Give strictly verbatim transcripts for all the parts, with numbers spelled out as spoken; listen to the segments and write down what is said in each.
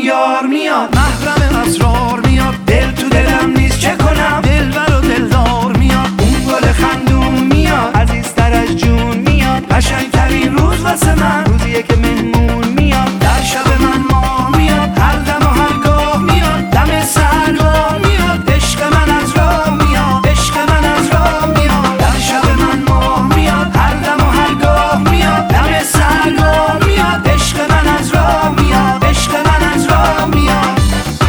یار میاد، محرم اسرار میاد، دل تو دلم نیست چه کنم، دلبر و دلدار میاد، اون گل خندون میاد، عزیزتر از جون میاد، قشنگترین روز واسه من روزیه که مهمون میاد، در شب من ماه میاد، هر دم و هر گاه میاد، دم سرگاه میاد، عشق من از راه میاد، عشق من از راه میاد، در شب من ماه میاد، هر دم و هر گاه میاد، دم سرگاه میاد، عشق من از راه میاد، عشق من از راه میاد.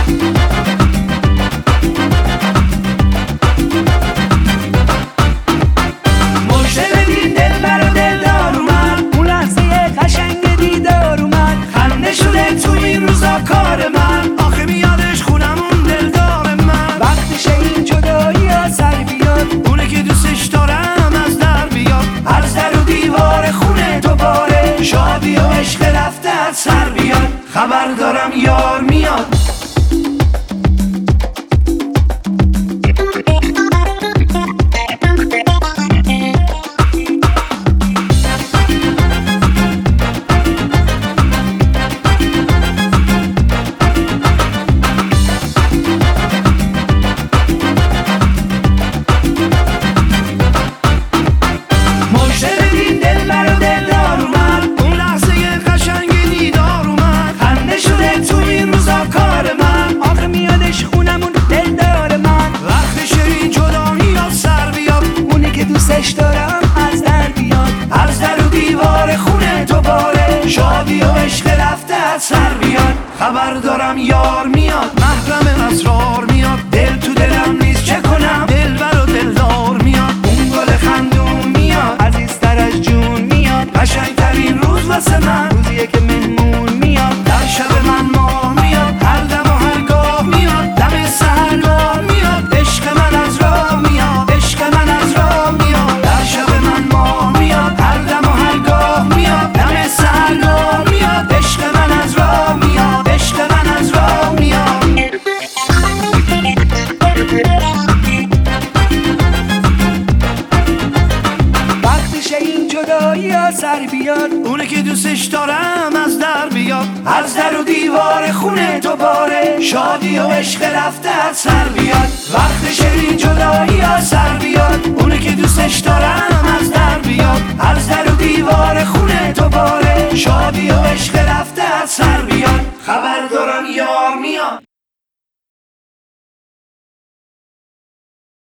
مژده بدین دلبر و دلدار اومد، اون لحظه قشنگ دیدار اومد، خنده شده تو این روزا کار من، آخه میادش خونمون دلدار من، وقتشه این جدایی ها سر بیاد، اونه که دوستش دارم از در بیاد، از در و دیوار خونه دوباره شادی و عشق رفته از سر بیاد، خبر دارم یار میاد. دوستش دارم از در بیاد، از در و دیوار خونه دوباره شادی و عشق رفته از سر بیاد، خبر دارم یار میاد، محرم اسرار میاد، دل تو دلم نیست چه کنم، دلبر و دلدار میاد، اون گل خندون میاد، عزیزتر از جون میاد، قشنگترین روز واسه من روزیه که مهمون میاد، در شب من ماه میاد، هر دم و هر گاه میاد، دم سحرگاه میاد، عشق من از راه میاد، عشق من از راه میاد، در شب من ماه میاد، هر دم و هر گاه میاد، دم سحرگاه میاد، عشق من از راه میاد، عشق من از راه میاد. وقتشه این جدایی ها سر بیاد، اونه که دوستش دارم از در بیاد، از در و دیوار خونه دوباره شادی و عشق رفته از سر بیاد، وقتشه